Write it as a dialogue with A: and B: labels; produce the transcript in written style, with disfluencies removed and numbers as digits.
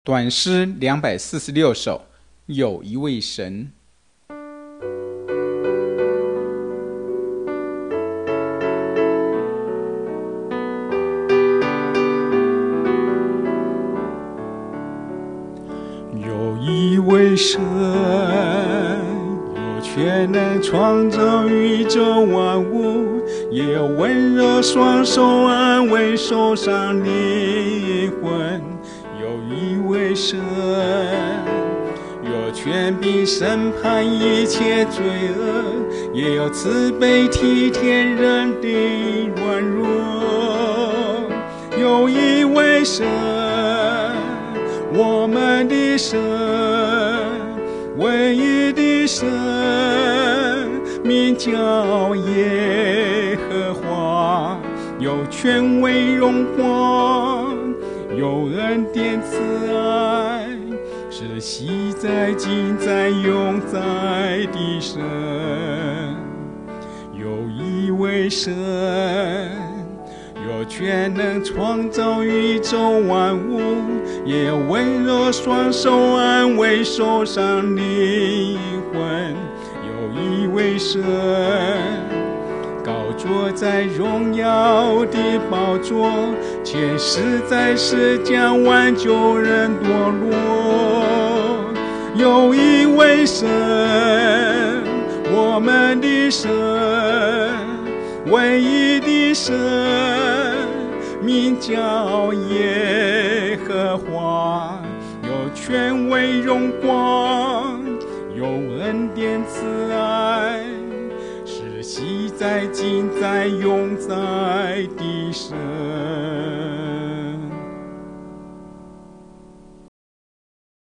A: 短诗246首，有一位神。
B: 有一位神，有权能创造宇宙万物，也有温柔双手安慰受伤灵魂。有一位神，有权柄审判一切罪恶，也有慈悲体贴人的软弱。有一位神，我们的神，唯一的神，名叫耶和华，有权威荣光，有恩典慈爱，是昔在今在永在的神。有一位神，有权能创造宇宙万物，也有温柔双手安慰受伤灵魂。有一位神，高坐在荣耀的宝座，前世在世将挽救人堕落。有一位神，我们的神，唯一的神，名叫耶和华，有权威荣光，有恩典慈爱，是昔在今在永在的神。